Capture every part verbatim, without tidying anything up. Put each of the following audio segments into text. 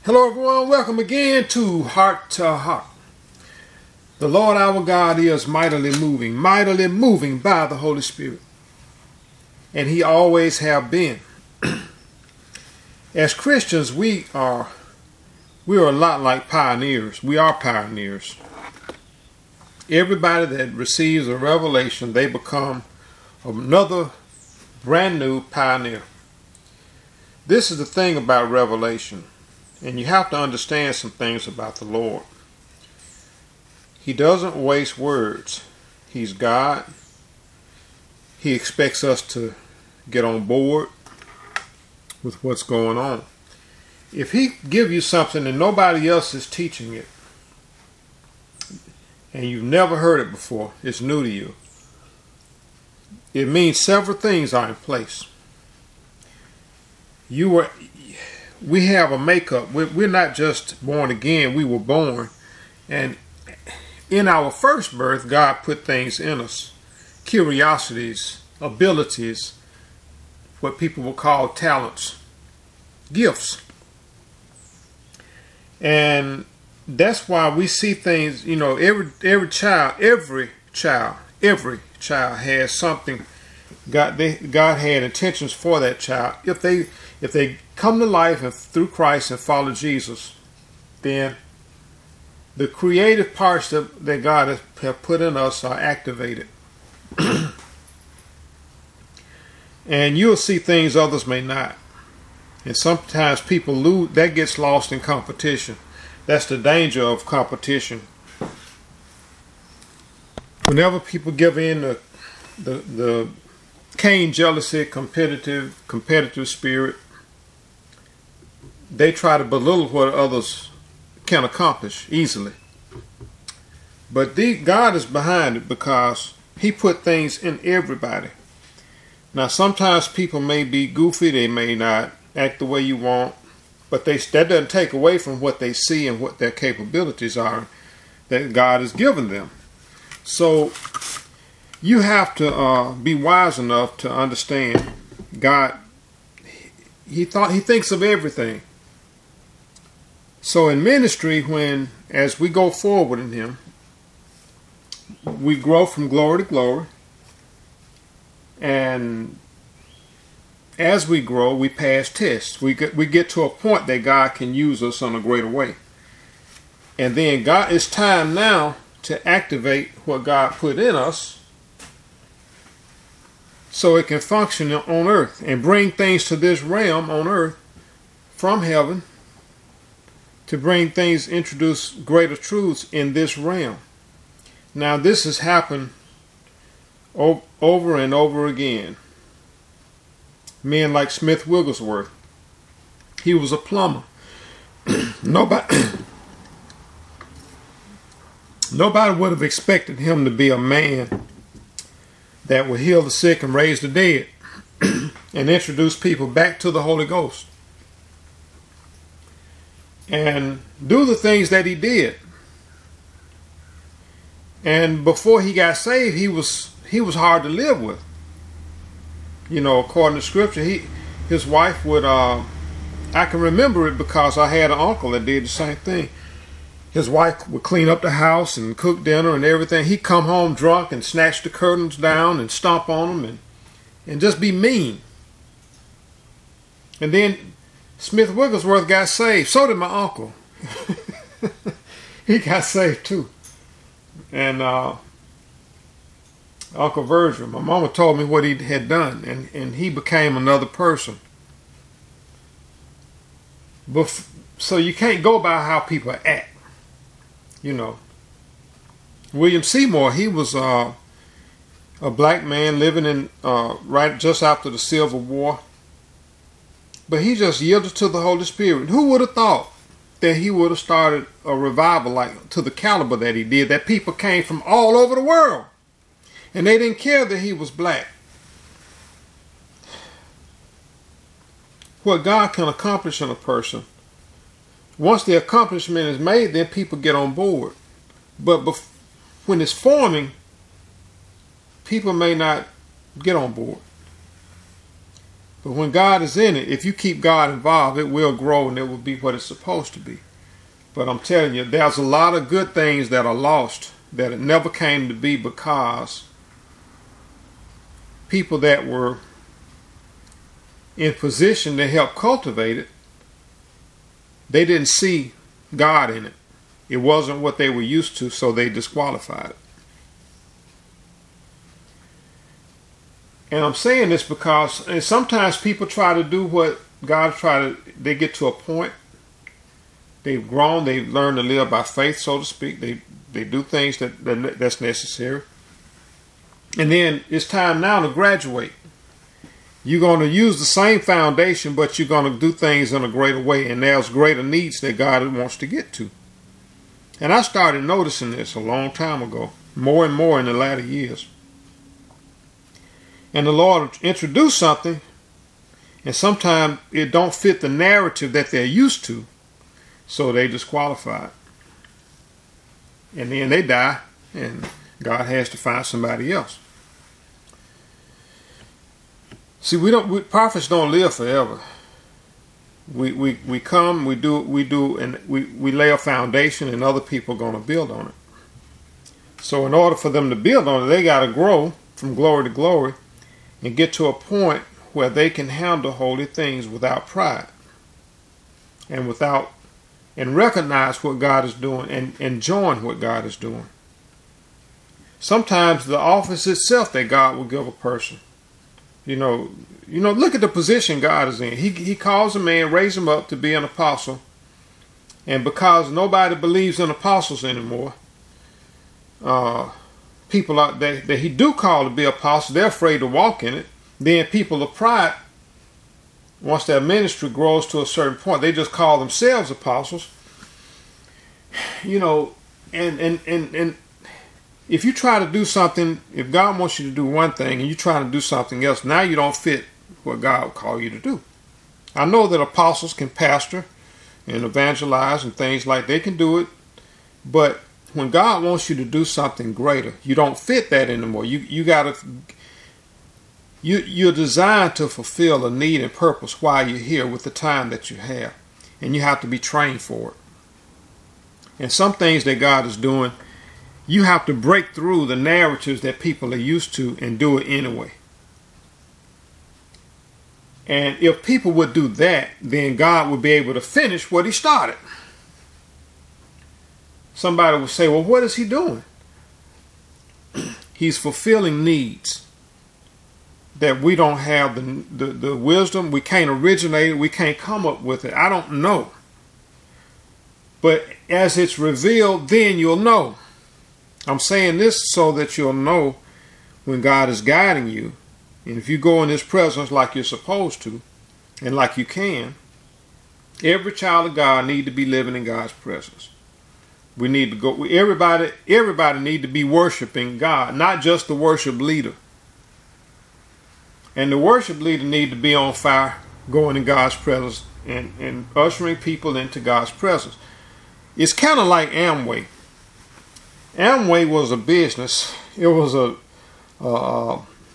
Hello everyone, welcome again to Heart to Heart. The Lord our God is mightily moving, mightily moving by the Holy Spirit. And He always have been. As Christians, we are we are a lot like pioneers. We are pioneers. Everybody that receives a revelation, they become another brand new pioneer. This is the thing about revelation. And you have to understand some things about the Lord. He doesn't waste words. He's God. He expects us to get on board with what's going on. If He give you something and nobody else is teaching it, and you've never heard it before, it's new to you, it means several things are in place. You were... We have a makeup. We're, we're not just born again. We were born. And in our first birth, God put things in us. Curiosities, abilities, what people will call talents, gifts. And that's why we see things, you know, every every child, every child, every child has something. God, they, God had intentions for that child. If they if they come to life and through Christ and follow Jesus, then the creative parts that, that God has have put in us are activated. And you'll see things others may not. And sometimes people lose, that gets lost in competition. That's the danger of competition. Whenever people give in the the, the Cain jealousy, competitive, competitive spirit, they try to belittle what others can accomplish easily. But the, God is behind it because He put things in everybody. Now sometimes people may be goofy, they may not act the way you want, but they, that doesn't take away from what they see and what their capabilities are that God has given them. So you have to uh, be wise enough to understand God. He thought He thinks of everything. So in ministry, when as we go forward in Him, we grow from glory to glory, and as we grow, we pass tests. We get we get to a point that God can use us in a greater way, and then God, it's time now to activate what God put in us, so it can function on earth and bring things to this realm on earth from heaven, to bring things, introduce greater truths in this realm. Now this has happened over and over again. Men like Smith Wigglesworth, he was a plumber. Nobody, nobody would have expected him to be a man that would heal the sick and raise the dead and introduce people back to the Holy Ghost and do the things that he did. And before he got saved, he was he was hard to live with. You know, according to Scripture, he his wife would. Uh, I can remember it because I had an uncle that did the same thing. His wife would clean up the house and cook dinner and everything. He'd come home drunk and snatch the curtains down and stomp on them and and just be mean. And then Smith Wigglesworth got saved. So did my uncle. He got saved too. And uh, Uncle Virgil, my mama told me what he had done, and, and he became another person. But so you can't go by how people act. You know, William Seymour, he was uh, a black man living in uh, right just after the Civil War. But he just yielded to the Holy Spirit. Who would have thought that he would have started a revival like to the caliber that he did, that people came from all over the world and they didn't care that he was black? What God can accomplish in a person, once the accomplishment is made, then people get on board. But bef- when it's forming, people may not get on board. But when God is in it, if you keep God involved, it will grow and it will be what it's supposed to be. But I'm telling you, there's a lot of good things that are lost, that it never came to be because people that were in position to help cultivate it, they didn't see God in it. It wasn't what they were used to, so they disqualified it. And I'm saying this because and sometimes people try to do what God try to, they get to a point, they've grown, they've learned to live by faith, so to speak. They they do things that, that that's necessary. And then it's time now to graduate. You're going to use the same foundation, but you're going to do things in a greater way. And there's greater needs that God wants to get to. And I started noticing this a long time ago, more and more in the latter years. And the Lord introduced something, and sometimes it don't fit the narrative that they're used to, so they disqualify it. And then they die, and God has to find somebody else. See, we don't. We, prophets don't live forever. We we we come, we do we do, and we we lay a foundation, and other people are going to build on it. So, in order for them to build on it, they got to grow from glory to glory, and get to a point where they can handle holy things without pride, and without and recognize what God is doing, and enjoying what God is doing. Sometimes the office itself that God will give a person. You know, you know, look at the position God is in. He he calls a man, raise him up to be an apostle. And because nobody believes in apostles anymore, uh, people are, that, that he do call to be apostles, they're afraid to walk in it. Then people of pride, once their ministry grows to a certain point, they just call themselves apostles. You know, and and and and. If you try to do something, if God wants you to do one thing and you're trying to do something else, now you don't fit what God will call you to do. I know that apostles can pastor and evangelize and things like they can do it, but when God wants you to do something greater, you don't fit that anymore. You you gotta you you're designed to fulfill a need and purpose while you're here with the time that you have, and you have to be trained for it. And some things that God is doing, you have to break through the narratives that people are used to and do it anyway. And if people would do that, then God would be able to finish what he started. Somebody would say, well, what is he doing? He's fulfilling needs that we don't have the, the, the wisdom. We can't originate it. We can't come up with it. I don't know. But as it's revealed, then you'll know. I'm saying this so that you'll know when God is guiding you. And if you go in his presence like you're supposed to, and like you can, every child of God need to be living in God's presence. We need to go, everybody, everybody need to be worshiping God, not just the worship leader. And the worship leader need to be on fire, going in God's presence and, and ushering people into God's presence. It's kind of like Amway. Amway was a business. It was a, uh,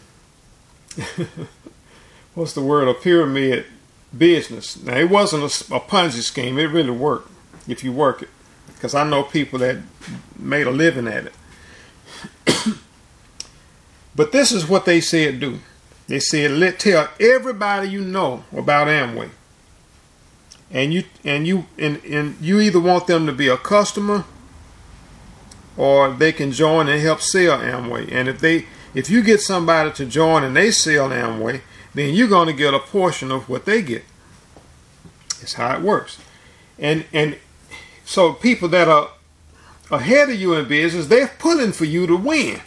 what's the word, a pyramid business. Now, it wasn't a, a Ponzi scheme. It really worked if you work it. Because I know people that made a living at it. But this is what they said do. They said, let tell everybody you know about Amway. And you and you and, and you either want them to be a customer, or they can join and help sell Amway. And if they if you get somebody to join and they sell Amway, then you're going to get a portion of what they get. That's how it works. And and so people that are ahead of you in business, they're pulling for you to win.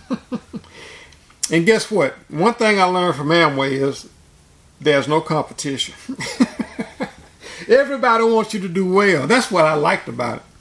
And guess what? One thing I learned from Amway is there's no competition. Everybody wants you to do well. That's what I liked about it.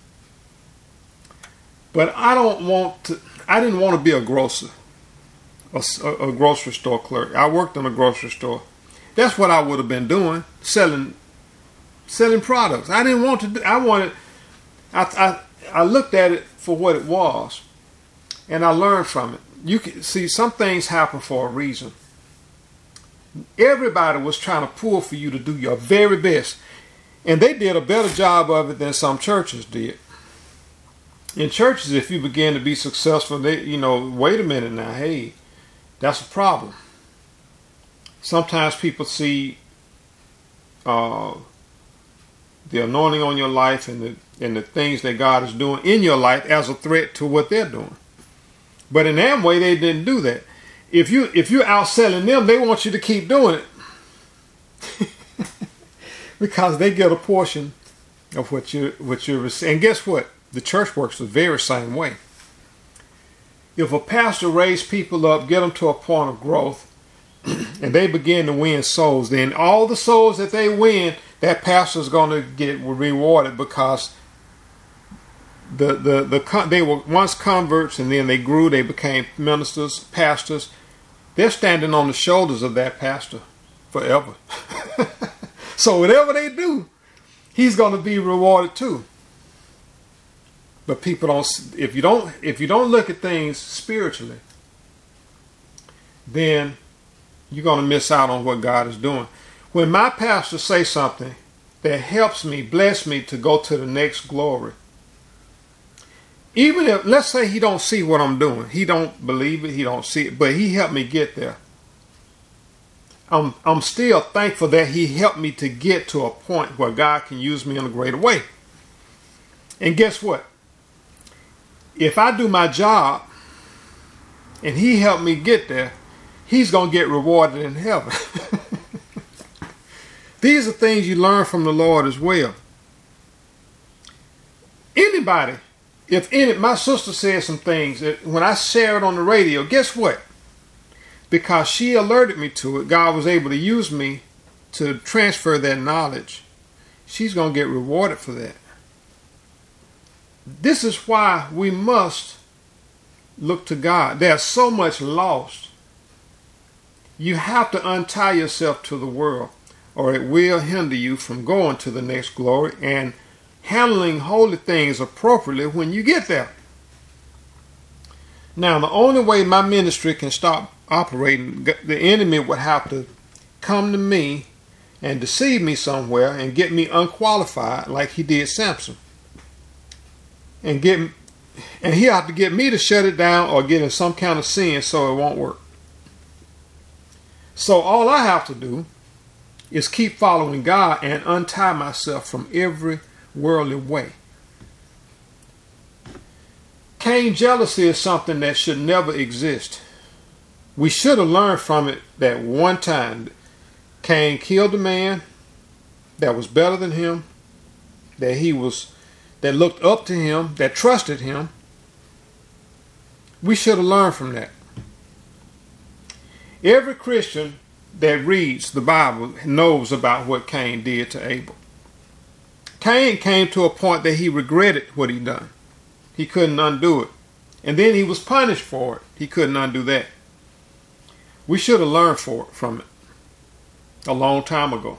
But I don't want to, I didn't want to be a grocer, a, a grocery store clerk. I worked in a grocery store. That's what I would have been doing, selling selling products. I didn't want to do, I wanted, I, I, I looked at it for what it was, and I learned from it. You can see some things happen for a reason. Everybody was trying to pull for you to do your very best. And they did a better job of it than some churches did. In churches, if you begin to be successful, they, you know, wait a minute now, hey, that's a problem. Sometimes people see uh, the anointing on your life and the, and the things that God is doing in your life as a threat to what they're doing. But in Amway, they didn't do that. If you if you're outselling them, they want you to keep doing it because they get a portion of what you what you're receiving. And guess what? The church works the very same way. If a pastor raises people up, get them to a point of growth, and they begin to win souls, then all the souls that they win, that pastor is going to get rewarded because the the the they were once converts and then they grew, they became ministers, pastors. They're standing on the shoulders of that pastor forever. So whatever they do, he's going to be rewarded too. But people don't. If you don't, if you don't look at things spiritually, then you're going to miss out on what God is doing. When my pastor says something that helps me, bless me to go to the next glory, even if, let's say he don't see what I'm doing, he don't believe it, he don't see it, but he helped me get there. I'm I'm still thankful that he helped me to get to a point where God can use me in a greater way. And guess what? If I do my job and he helped me get there, he's going to get rewarded in heaven. These are things you learn from the Lord as well. Anybody, if any, my sister said some things that when I share it on the radio, guess what? Because she alerted me to it, God was able to use me to transfer that knowledge. She's going to get rewarded for that. This is why we must look to God. There's so much lost. You have to untie yourself to the world, or it will hinder you from going to the next glory and handling holy things appropriately when you get there. Now, the only way my ministry can stop operating, the enemy would have to come to me and deceive me somewhere and get me unqualified like he did Samson. And get, and he have to get me to shut it down or get in some kind of sin so it won't work. So all I have to do is keep following God and untie myself from every worldly way. Cain jealousy is something that should never exist. We should have learned from it that one time Cain killed a man that was better than him, that he was that looked up to him, that trusted him. We should have learned from that. Every Christian that reads the Bible knows about what Cain did to Abel. Cain came to a point that he regretted what he done. He couldn't undo it. And then he was punished for it. He couldn't undo that. We should have learned for it, from it a long time ago.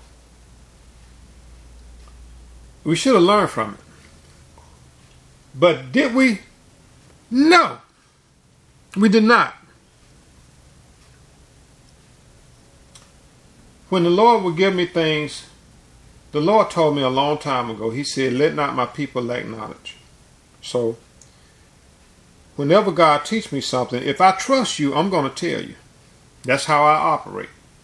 We should have learned from it. But did we? No. We did not. When the Lord would give me things, the Lord told me a long time ago, he said, let not my people lack knowledge. So, whenever God teach me something, if I trust you, I'm going to tell you. That's how I operate.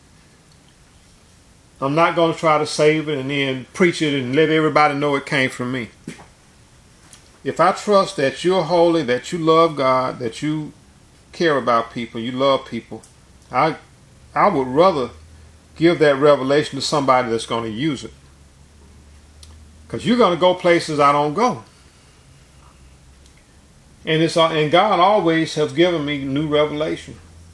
I'm not going to try to save it and then preach it and let everybody know it came from me. If I trust that you're holy, that you love God, that you care about people, you love people, I I would rather give that revelation to somebody that's going to use it. Because you're going to go places I don't go. And it's and God always has given me new revelation.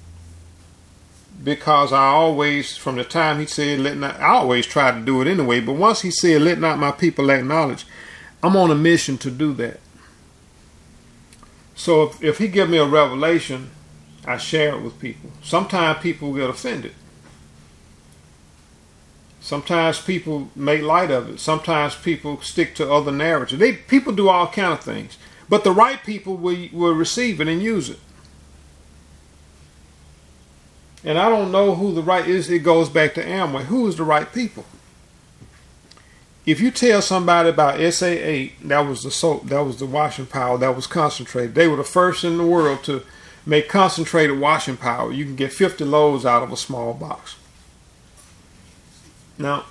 Because I always, from the time he said, let not, I always tried to do it anyway, but once he said, let not my people lack knowledge, I'm on a mission to do that. So if, if he give me a revelation, I share it with people. Sometimes people get offended. Sometimes people make light of it. Sometimes people stick to other narratives. They, people do all kind of things. But the right people will, will receive it and use it. And I don't know who the right is. It goes back to Amway. Who is the right people? If you tell somebody about S A eight, that was the soap, that was the washing powder, that was concentrated. They were the first in the world to make concentrated washing powder. You can get fifty loads out of a small box. Now,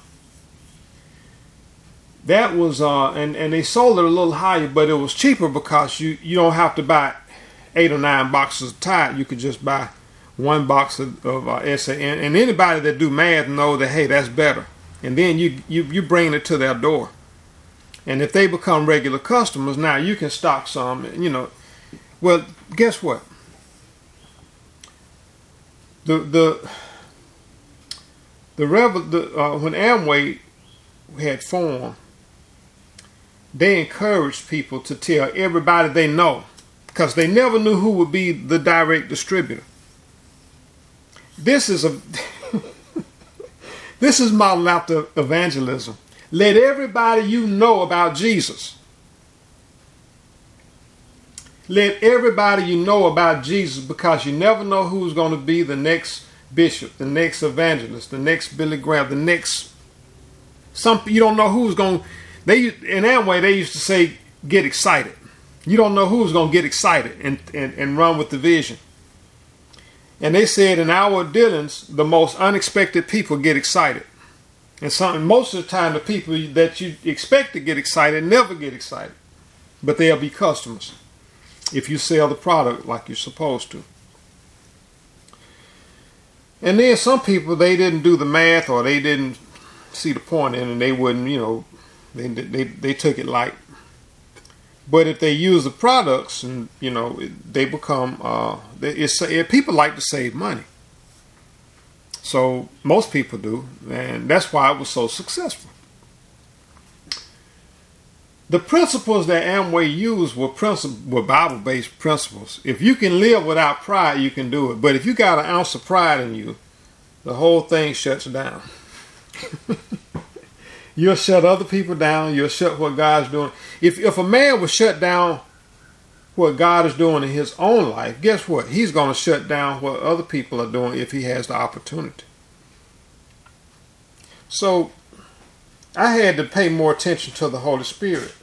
that was, uh, and, and they sold it a little higher, but it was cheaper because you, you don't have to buy eight or nine boxes of Tide. You could just buy one box of, of uh, S A. And, and anybody that do math know that, hey, that's better. And then you, you, you bring it to their door. And if they become regular customers, now you can stock some, you know. Well, guess what? The, the, the, rev, the uh, when Amway had formed, they encouraged people to tell everybody they know, because they never knew who would be the direct distributor. This is a this is modeled after evangelism. Let everybody you know about Jesus. Let everybody you know about Jesus, because you never know who's going to be the next bishop, the next evangelist, the next Billy Graham, the next some. You don't know who's going. They in Amway they used to say, "Get excited." You don't know who's going to get excited and, and, and run with the vision. And they said in our dealings, the most unexpected people get excited. And some, most of the time, the people that you expect to get excited never get excited. But they'll be customers if you sell the product like you're supposed to. And then some people, they didn't do the math, or they didn't see the point in it, and they wouldn't, you know, they, they, they took it light. But if they use the products, and you know, they become, uh, it's, it, people like to save money. So most people do, and that's why it was so successful. The principles that Amway used were, princip- were Bible-based principles. If you can live without pride, you can do it. But if you got an ounce of pride in you, the whole thing shuts down. You'll shut other people down. You'll shut what God's doing. If if a man would shut down what God is doing in his own life, guess what? He's going to shut down what other people are doing if he has the opportunity. So I had to pay more attention to the Holy Spirit.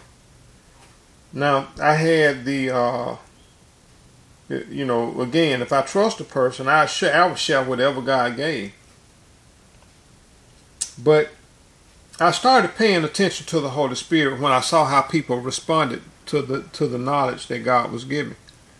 Now, I had the, uh, you know, again, if I trust a person, I, share, I would share whatever God gave. But I started paying attention to the Holy Spirit when I saw how people responded to the to the knowledge that God was giving.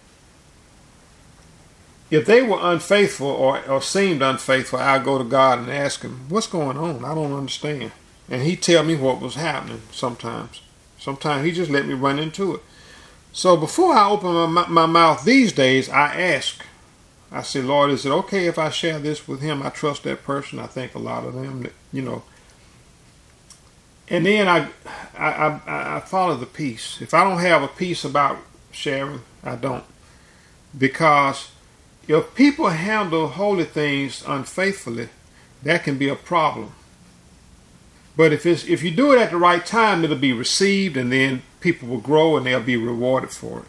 If they were unfaithful or, or seemed unfaithful, I'd go to God and ask him, what's going on? I don't understand. And he'd tell me what was happening sometimes. Sometimes he just let me run into it. So before I open my, my mouth these days, I ask. I say, Lord, is it okay if I share this with him? I trust that person. I think a lot of them, that, you know. And then I, I, I, I follow the peace. If I don't have a peace about sharing, I don't. Because if people handle holy things unfaithfully, that can be a problem. But if it's if you do it at the right time, it'll be received, and then people will grow and they'll be rewarded for it.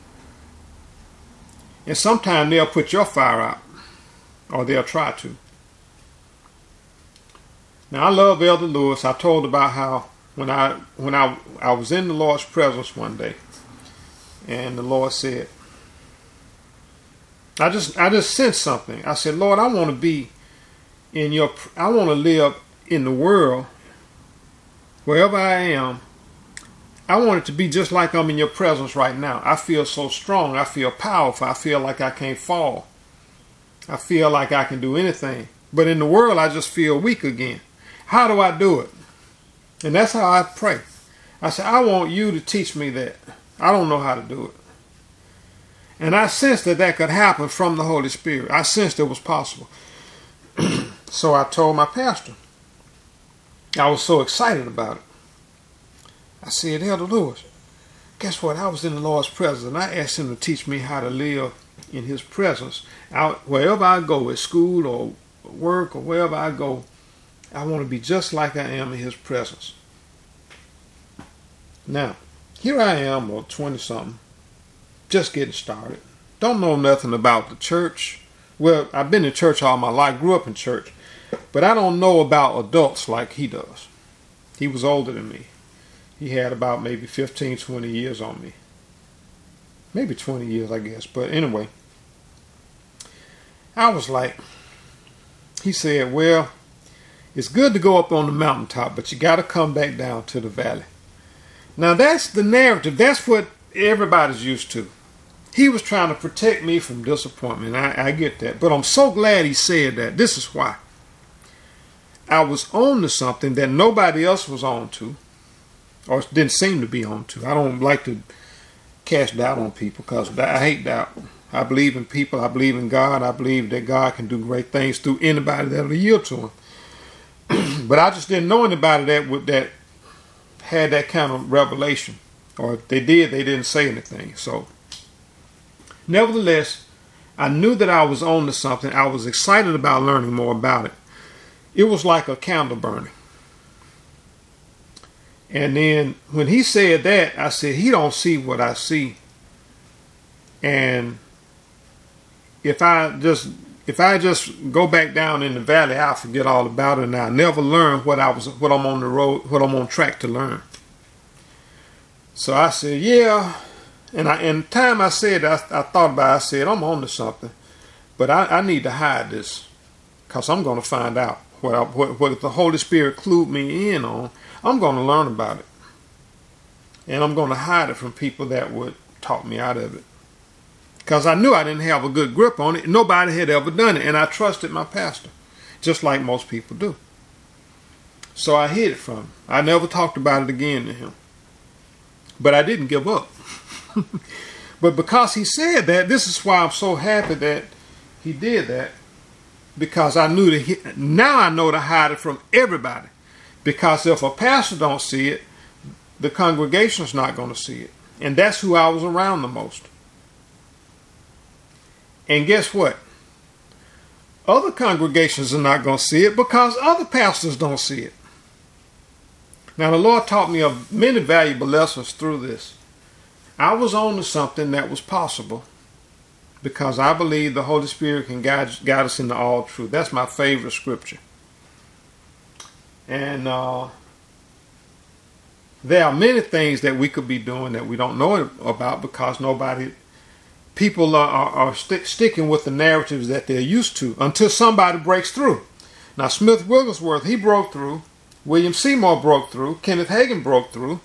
And sometimes they'll put your fire out, or they'll try to. Now I love Elder Lewis. I told about how when I when I I was in the Lord's presence one day, and the Lord said, I just I just sensed something. I said, Lord, I want to be in your. I want to live in the world, wherever I am. I want it to be just like I'm in your presence right now. I feel so strong. I feel powerful. I feel like I can't fall. I feel like I can do anything. But in the world, I just feel weak again. How do I do it? And that's how I pray. I say, I want you to teach me that. I don't know how to do it. And I sensed that that could happen from the Holy Spirit. I sensed it was possible. So I told my pastor. I was so excited about it. I said, Elder Lewis, guess what? I was in the Lord's presence, and I asked him to teach me how to live in his presence. Out wherever I go, at school or work or wherever I go, I want to be just like I am in his presence. Now, here I am, or twenty-something, just getting started. Don't know nothing about the church. Well, I've been in church all my life, grew up in church, but I don't know about adults like he does. He was older than me. He had about maybe fifteen, twenty years on me. Maybe twenty years, I guess. But anyway, I was like, he said, well, it's good to go up on the mountaintop, but you got to come back down to the valley. Now, that's the narrative. That's what everybody's used to. He was trying to protect me from disappointment. I, I get that. But I'm so glad he said that. This is why. I was on to something that nobody else was on to, or didn't seem to be on to. I don't like to cast doubt on people because I hate doubt. I believe in people. I believe in God. I believe that God can do great things through anybody that will yield to him. But I just didn't know anybody that would that had that kind of revelation. Or if they did, they didn't say anything. So, nevertheless, I knew that I was on to something. I was excited about learning more about it. It was like a candle burning. And then when he said that, I said, he don't see what I see. And if I just if I just go back down in the valley, I'll forget all about it, and I'll never learn what I was what I'm on the road, what I'm on track to learn. So I said, yeah. And I and the time I said that, I, I thought about it, I said, I'm on to something. But I, I need to hide this, because I'm going to find out what, I, what what the Holy Spirit clued me in on. I'm going to learn about it. And I'm going to hide it from people that would talk me out of it. Because I knew I didn't have a good grip on it. Nobody had ever done it. And I trusted my pastor, just like most people do. So I hid it from him. I never talked about it again to him. But I didn't give up. But because he said that, this is why I'm so happy that he did that. Because I knew that he, now I know to hide it from everybody. Because if a pastor don't see it, the congregation's not going to see it. And that's who I was around the most. And guess what? Other congregations are not going to see it because other pastors don't see it. Now, the Lord taught me of many valuable lessons through this. I was on to something that was possible because I believe the Holy Spirit can guide, guide us into all truth. That's my favorite scripture. And uh, there are many things that we could be doing that we don't know about because nobody... People are, are, are st- sticking with the narratives that they're used to until somebody breaks through. Now, Smith Wigglesworth, he broke through. William Seymour broke through. Kenneth Hagin broke through.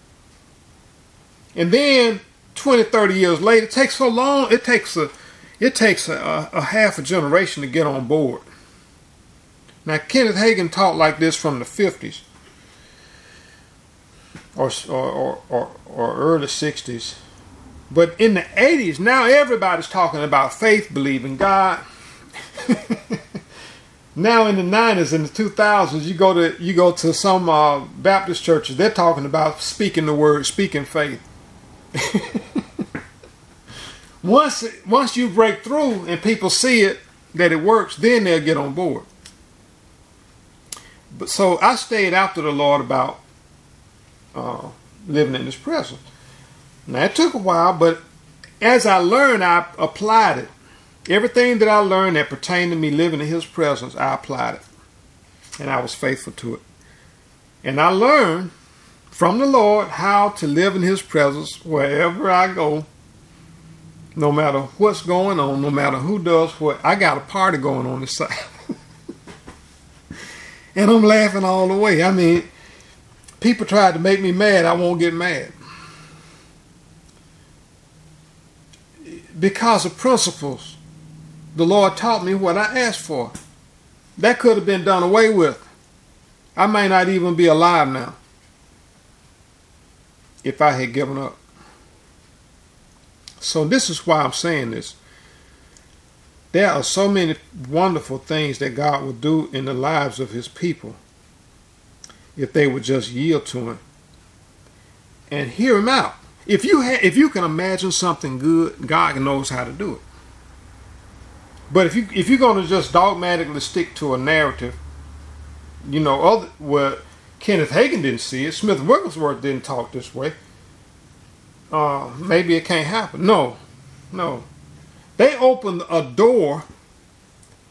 And then twenty, thirty years later, it takes so long, it takes a, it takes a, a half a generation to get on board. Now, Kenneth Hagin taught like this from the fifties or, or, or, or early sixties. But in the eighties, now everybody's talking about faith, believing God. Now in the nineties and the two thousands, you go to you go to some uh, Baptist churches, they're talking about speaking the word, speaking faith. once once you break through and people see it that it works, then they'll get on board. But so I stayed after the Lord about uh, living in His presence. Now, it took a while, but as I learned, I applied it. Everything that I learned that pertained to me living in His presence, I applied it. And I was faithful to it. And I learned from the Lord how to live in His presence wherever I go. No matter what's going on, no matter who does what. I got a party going on this side. And I'm laughing all the way. I mean, people tried to make me mad. I won't get mad. Because of principles, the Lord taught me what I asked for. That could have been done away with. I may not even be alive now if I had given up. So this is why I'm saying this. There are so many wonderful things that God would do in the lives of His people if they would just yield to Him and hear Him out. If you ha- if you can imagine something good, God knows how to do it. But if you if you're going to just dogmatically stick to a narrative, you know, other well, Kenneth Hagin didn't see it. Smith Wigglesworth didn't talk this way. Uh, maybe it can't happen. No, no. They opened a door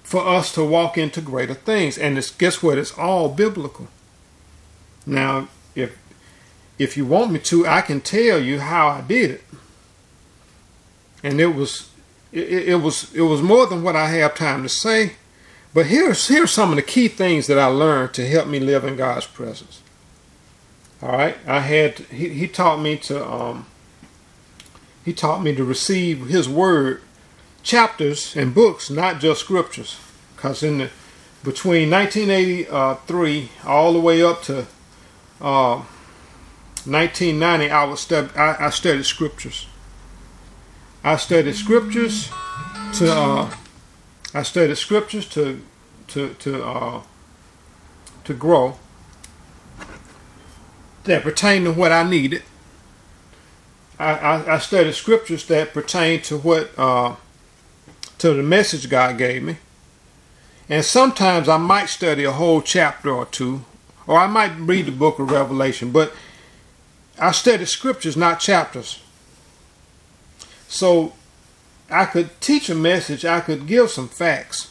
for us to walk into greater things. And it's, guess what? It's all biblical. Now, if if you want me to, I can tell you how I did it. And it was it, it was it was more than what I have time to say. But here's here's some of the key things that I learned to help me live in God's presence. All right, I had to, he he taught me to um he taught me to receive His Word, chapters and books, not just scriptures. Because in the between nineteen eighty-three all the way up to uh, nineteen ninety, I was stud I, I studied scriptures. I studied scriptures to uh, I studied scriptures to to to uh, to grow, that pertain to what I needed. I, I, I studied scriptures that pertain to what uh, to the message God gave me. And sometimes I might study a whole chapter or two, or I might read the book of Revelation, but I studied scriptures, not chapters. So I could teach a message, I could give some facts,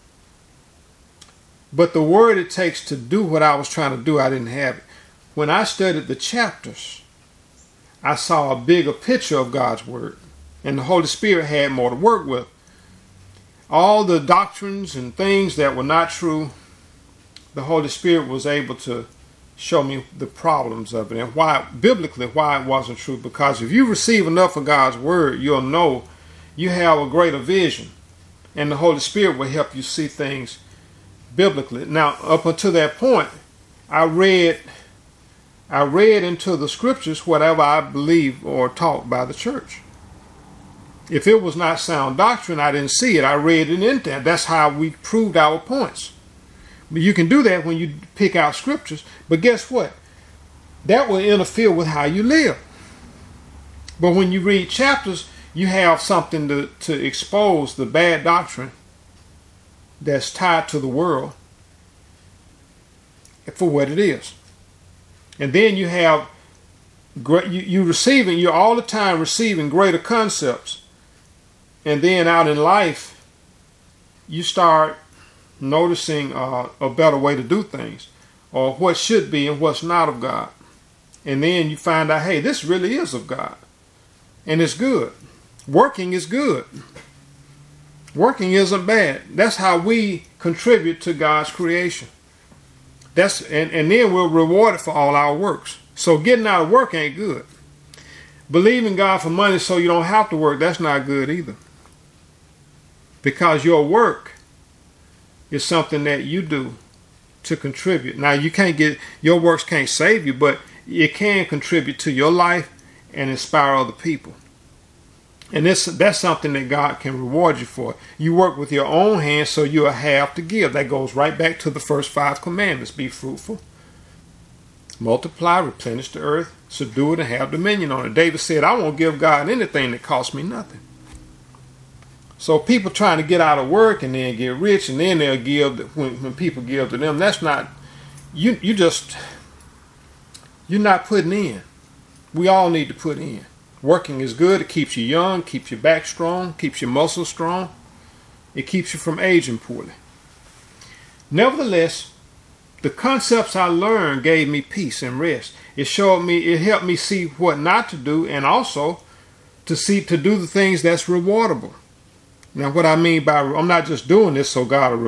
but the word it takes to do what I was trying to do, I didn't have it. When I studied the chapters, I saw a bigger picture of God's word, and the Holy Spirit had more to work with. All the doctrines and things that were not true, the Holy Spirit was able to show me the problems of it and why, biblically, why it wasn't true. Because if you receive enough of God's word, you'll know you have a greater vision, and the Holy Spirit will help you see things biblically. Now, up until that point, I read, I read into the scriptures whatever I believe or taught by the church. If it was not sound doctrine, I didn't see it. I read it in there. That's how we proved our points. But you can do that when you pick out scriptures. But guess what? That will interfere with how you live. But when you read chapters, you have something to, to expose the bad doctrine that's tied to the world for what it is. And then you have, you, you receiving, you're all the time receiving greater concepts. And then out in life, you start noticing uh, a better way to do things, or what should be and what's not of God. And then you find out, hey, this really is of God. And it's good. Working is good. Working isn't bad. That's how we contribute to God's creation. That's and, and then we're rewarded for all our works. So getting out of work ain't good. Believing God for money so you don't have to work, that's not good either. Because your work is something that you do to contribute. Now, you can't get, your works can't save you, but it can contribute to your life and inspire other people. And this, that's something that God can reward you for. You work with your own hands, so you'll have to give. That goes right back to the first five commandments. Be fruitful, multiply, replenish the earth, subdue it, and have dominion on it. David said, I won't give God anything that costs me nothing. So people trying to get out of work and then get rich, and then they'll give when, when people give to them. That's not, you, you just, you're not putting in. We all need to put in. Working is good. It keeps you young, keeps your back strong, keeps your muscles strong. It keeps you from aging poorly. Nevertheless, the concepts I learned gave me peace and rest. It showed me, it helped me see what not to do, and also to see, to do the things that's rewardable. Now, what I mean by, I'm not just doing this so God will